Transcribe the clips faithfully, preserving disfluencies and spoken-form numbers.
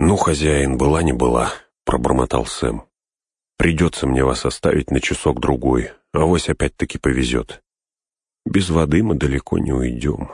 «Ну, хозяин, была не была», — пробормотал Сэм. «Придется мне вас оставить на часок-другой, авось опять-таки повезет. Без воды мы далеко не уйдем».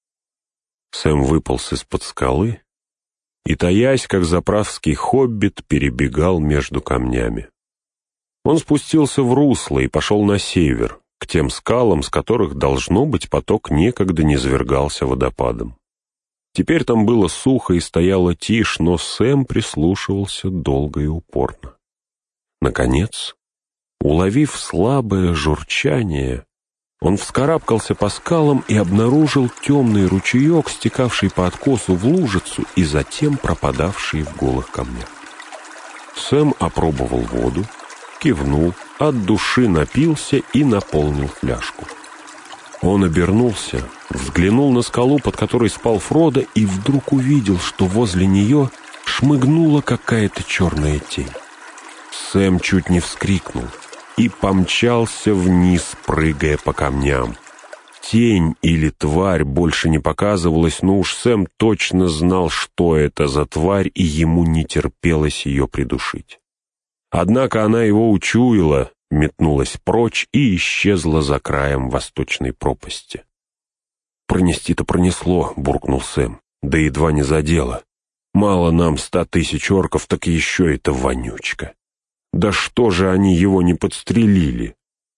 Сэм выполз из-под скалы и, таясь, как заправский хоббит, перебегал между камнями. Он спустился в русло и пошел на север, к тем скалам, с которых, должно быть, поток некогда низвергался водопадом. Теперь там было сухо и стояла тишь, но Сэм прислушивался долго и упорно. Наконец, уловив слабое журчание, он вскарабкался по скалам и обнаружил темный ручеек, стекавший по откосу в лужицу и затем пропадавший в голых камнях. Сэм опробовал воду, кивнул, от души напился и наполнил фляжку. Он обернулся, взглянул на скалу, под которой спал Фродо, и вдруг увидел, что возле нее шмыгнула какая-то черная тень. Сэм чуть не вскрикнул и помчался вниз, прыгая по камням. Тень или тварь больше не показывалась, но уж Сэм точно знал, что это за тварь, и ему не терпелось ее придушить. Однако она его учуяла, метнулась прочь и исчезла за краем восточной пропасти. «Пронести-то пронесло», — буркнул Сэм, — «да едва не задело. Мало нам ста тысяч орков, так еще это вонючка. Да что же они его не подстрелили?»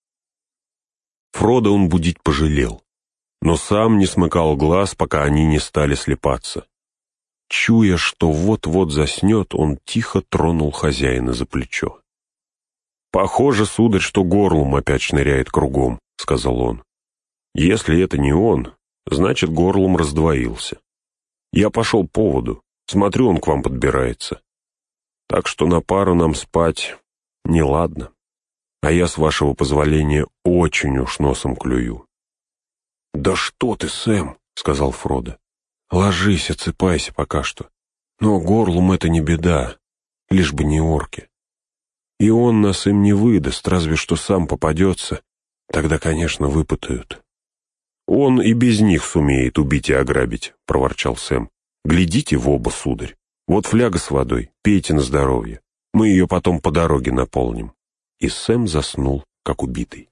Фродо он будить пожалел, но сам не смыкал глаз, пока они не стали слепаться. Чуя, что вот-вот заснет, он тихо тронул хозяина за плечо. «Похоже, сударь, что горлом опять шныряет кругом», — сказал он. «Если это не он, значит, горлом раздвоился. Я пошел по поводу, смотрю, он к вам подбирается. Так что на пару нам спать неладно, а я, с вашего позволения, очень уж носом клюю». «Да что ты, Сэм», — сказал Фродо. «Ложись, отсыпайся пока что. Но горлом это не беда, лишь бы не орки. И он нас им не выдаст, разве что сам попадется, тогда, конечно, выпытают». «Он и без них сумеет убить и ограбить», — проворчал Сэм. «Глядите в оба, сударь. Вот фляга с водой, пейте на здоровье. Мы ее потом по дороге наполним». И Сэм заснул, как убитый.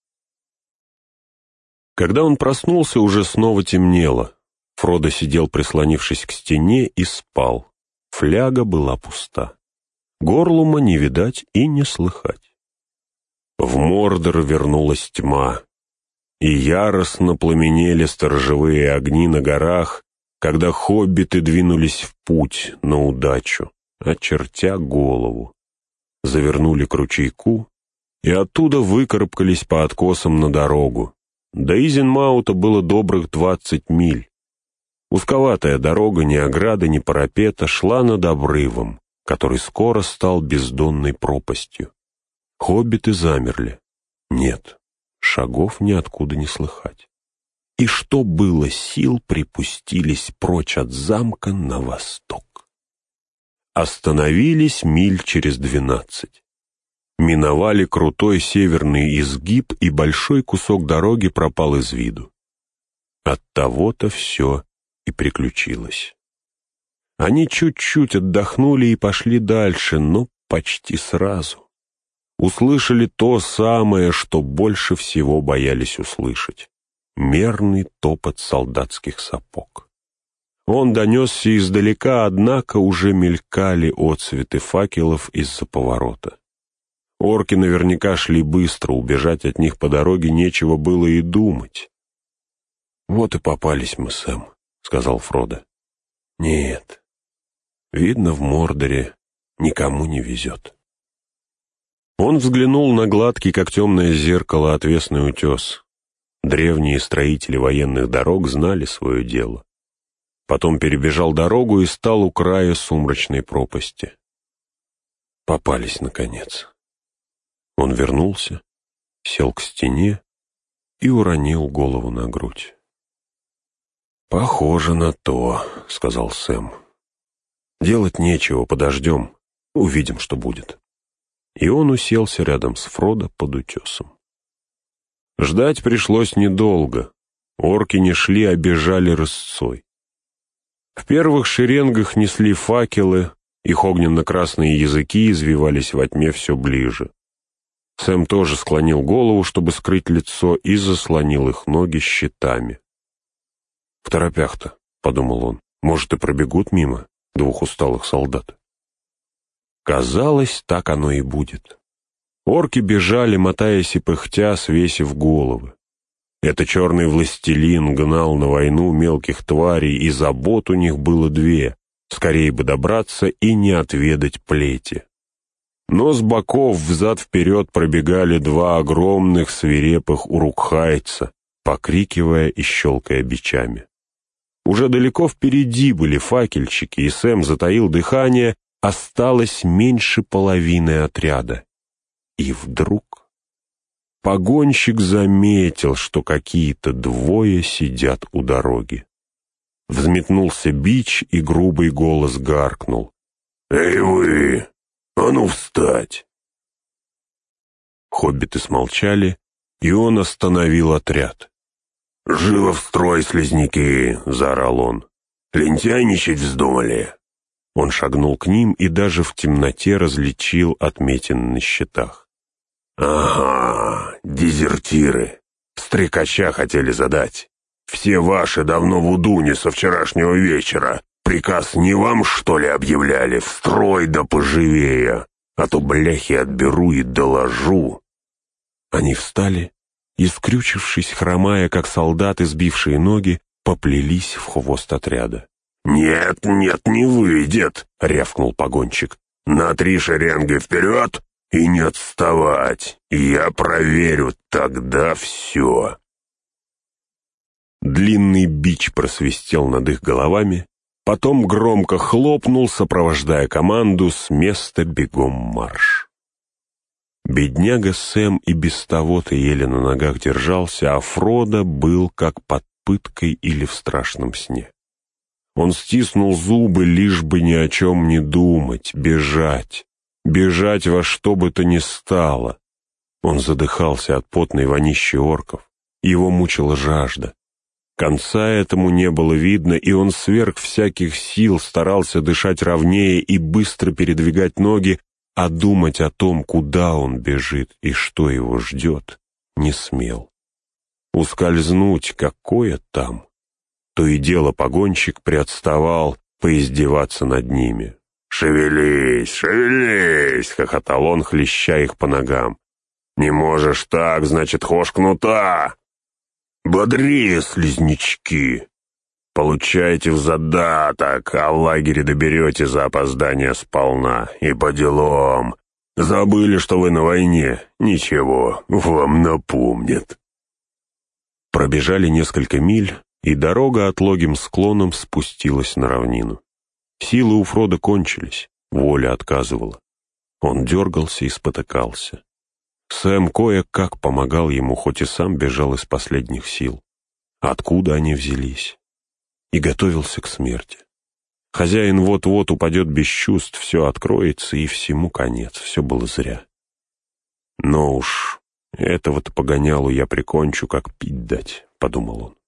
Когда он проснулся, уже снова темнело. Фродо сидел, прислонившись к стене, и спал. Фляга была пуста. Горлума не видать и не слыхать. В Мордор вернулась тьма, и яростно пламенели сторожевые огни на горах, когда хоббиты двинулись в путь на удачу, очертя голову. Завернули к ручейку и оттуда выкарабкались по откосам на дорогу. До Изенмаута было добрых двадцать миль. Узковатая дорога, ни ограды, ни парапета, шла над обрывом, который скоро стал бездонной пропастью. Хоббиты замерли. Нет, шагов ниоткуда не слыхать. И что было сил, припустились прочь от замка на восток. Остановились миль через двенадцать. Миновали крутой северный изгиб, и большой кусок дороги пропал из виду. Оттого-то все и приключилось. Они чуть-чуть отдохнули и пошли дальше, но почти сразу услышали то самое, что больше всего боялись услышать — мерный топот солдатских сапог. Он донесся издалека, однако уже мелькали отсветы факелов из-за поворота. Орки наверняка шли быстро, убежать от них по дороге нечего было и думать. «Вот и попались мы, Сэм», — сказал Фродо. «Нет, видно, в Мордоре никому не везет». Он взглянул на гладкий, как темное зеркало, отвесный утес. Древние строители военных дорог знали свое дело. Потом перебежал дорогу и стал у края сумрачной пропасти. Попались, наконец. Он вернулся, сел к стене и уронил голову на грудь. «Похоже на то», — сказал Сэм. «Делать нечего, подождем, увидим, что будет». И он уселся рядом с Фродо под утесом. Ждать пришлось недолго. Орки не шли, а бежали рысцой. В первых шеренгах несли факелы, Их огненно-красные языки извивались во тьме все ближе. Сэм тоже склонил голову, чтобы скрыть лицо, и заслонил их ноги щитами. «В торопях-то», — подумал он, — «может, и пробегут мимо двух усталых солдат». Казалось, так оно и будет. Орки бежали, мотаясь и пыхтя, свесив головы. Это черный властелин гнал на войну мелких тварей, и забот у них было две — скорее бы добраться и не отведать плети. Но с боков взад-вперед пробегали два огромных свирепых урукхайца, покрикивая и щелкая бичами. Уже далеко впереди были факельщики, и Сэм затаил дыхание, осталось меньше половины отряда. И вдруг погонщик заметил, что какие-то двое сидят у дороги. Взметнулся бич, и грубый голос гаркнул: «Эй вы! А ну встать!» Хоббиты смолчали, и он остановил отряд. «Живо в строй, слизняки!» — заорал он. «Лентяйничать вздумали!» Он шагнул к ним и даже в темноте различил отметины на щитах. «Ага, дезертиры! Стрекача хотели задать. Все ваши давно в Удуне со вчерашнего вечера. Приказ не вам, что ли, объявляли? В строй да поживее, а то бляхи отберу и доложу». Они встали и, скрючившись, хромая, как солдаты, сбившие ноги, поплелись в хвост отряда. «Нет, нет, не выйдет!» — рявкнул погонщик. «На три шеренги вперед и не отставать! Я проверю, тогда все!» Длинный бич просвистел над их головами, потом громко хлопнул, сопровождая команду «С места бегом марш!». Бедняга Сэм и без того-то еле на ногах держался, а Фродо был как под пыткой или в страшном сне. Он стиснул зубы, лишь бы ни о чем не думать, бежать, бежать во что бы то ни стало. Он задыхался от потной вонищи орков, его мучила жажда. Конца этому не было видно, и он сверх всяких сил старался дышать ровнее и быстро передвигать ноги, а думать о том, куда он бежит и что его ждет, не смел. Ускользнуть какое там? То и дело погонщик приотставал поиздеваться над ними. «Шевелись, шевелись!» — хохотал он, хлеща их по ногам. «Не можешь так, значит, хошь кнута! Бодрее, слизнячки! Получайте в задаток, а в лагере доберете за опоздание сполна. И по делам. Забыли, что вы на войне? Ничего, вам напомнят». Пробежали несколько миль, и дорога отлогим склоном спустилась на равнину. Силы у Фродо кончились, воля отказывала. Он дергался и спотыкался. Сэм кое-как помогал ему, хоть и сам бежал из последних сил. Откуда они взялись? И готовился к смерти. Хозяин вот-вот упадет без чувств, все откроется, и всему конец, все было зря. Но уж этого-то погонялу я прикончу, как пить дать, — подумал он.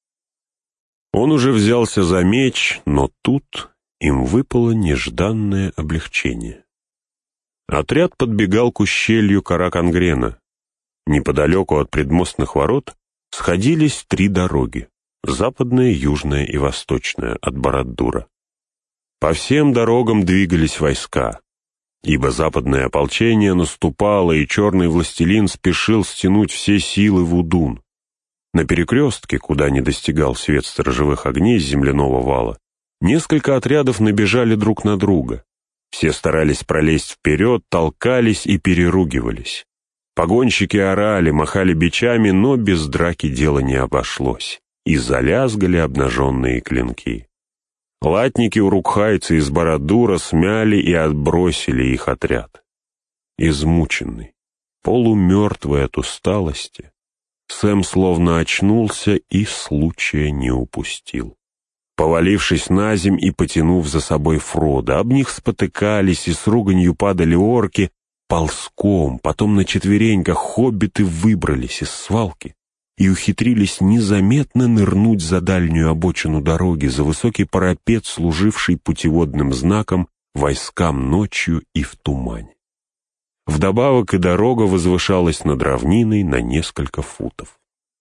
Он уже взялся за меч, но тут им выпало нежданное облегчение. Отряд подбегал к ущелью Каракангрена. Неподалеку от предмостных ворот сходились три дороги — западная, южная и восточная, от Барад-дура. По всем дорогам двигались войска, ибо западное ополчение наступало, и черный властелин спешил стянуть все силы в Удун. На перекрестке, куда не достигал свет сторожевых огней с земляного вала, несколько отрядов набежали друг на друга. Все старались пролезть вперед, толкались и переругивались. Погонщики орали, махали бичами, но без драки дело не обошлось, и залязгали обнаженные клинки. Латники урукхайцы из Барад-дура смяли и отбросили их отряд. Измученный, полумертвый от усталости, Сэм словно очнулся и случая не упустил. Повалившись на земь и потянув за собой Фродо, об них спотыкались и с руганью падали орки, ползком, потом на четвереньках хоббиты выбрались из свалки и ухитрились незаметно нырнуть за дальнюю обочину дороги, за высокий парапет, служивший путеводным знаком войскам ночью и в тумане. Вдобавок и дорога возвышалась над равниной на несколько футов.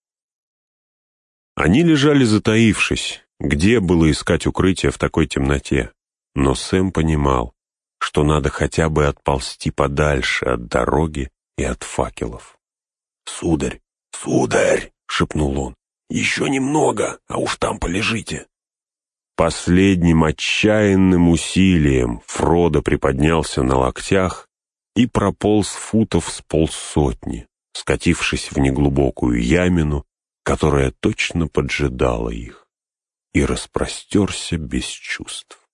Они лежали затаившись, где было искать укрытие в такой темноте, но Сэм понимал, что надо хотя бы отползти подальше от дороги и от факелов. «Сударь, сударь!» — шепнул он. «Еще немного, а уж там полежите». Последним отчаянным усилием Фродо приподнялся на локтях и прополз футов с полсотни, скатившись в неглубокую ямину, которая точно поджидала их, и распростерся без чувств.